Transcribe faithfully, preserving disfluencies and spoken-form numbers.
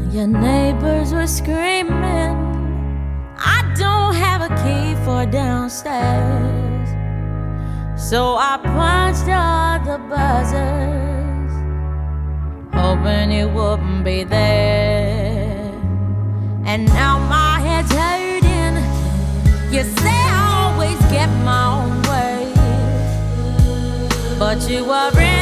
Your neighbors were screaming. I don't have a key for downstairs, so I punched all the buzzers, hoping you wouldn't be there. And now my head's hurting. You say I always get my own way, but you were in